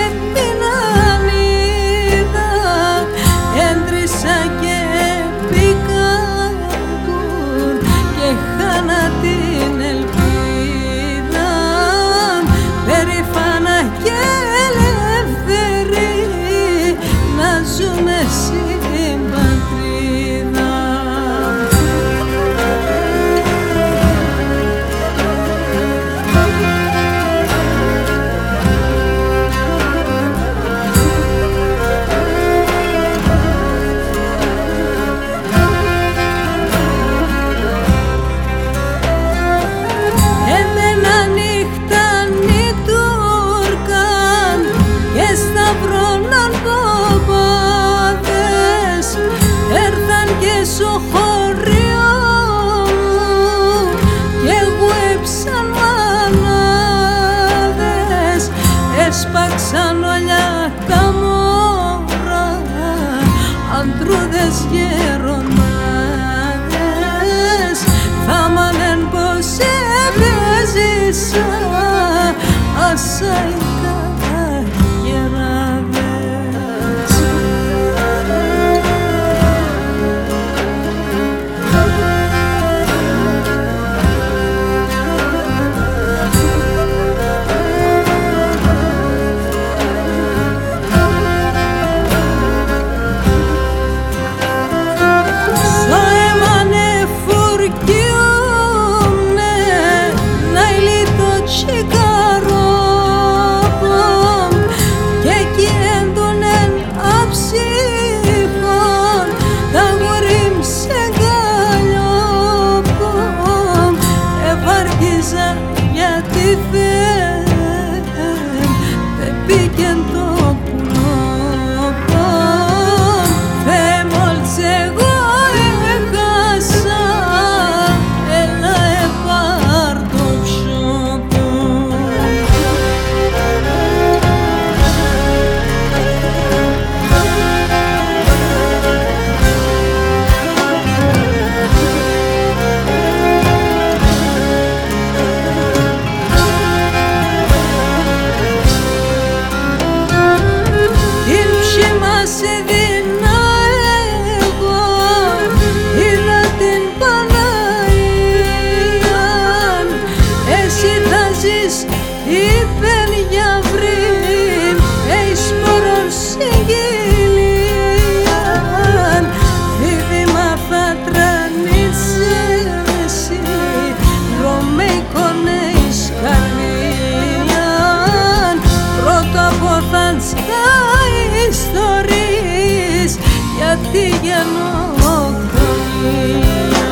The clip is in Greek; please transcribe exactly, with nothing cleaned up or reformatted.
την αλίδα, έντρισα και μπήκα και χάνα την ελπίδα, περήφανα και ελεύθεροι να ζούμε στην πατρίδα. Στο χωριό μου κι εγώ έψαν μανάδες, έσπαξαν όλα τα μόρα, αντρούδες γερονάδες, θα μάνεν πως έπαιζησα ασαϊκά γεράδες. Γιατί δεν πήγεν το πουλόπο, Θεέ μόλις εγώ έχασα, έλα επάρ το ψώπο. Σε δίνα εγώ, είδα την Παναία, εσύ θα ζεις είπεν για βρήν, έχεις μωρόν συγκυλίαν, δίδυμα θα τρανείσαι εσύ, Ρωμαϊκόν έχεις καρδίαν, πρώτο από θα ιστορίες, γιατί γεννόχθονία.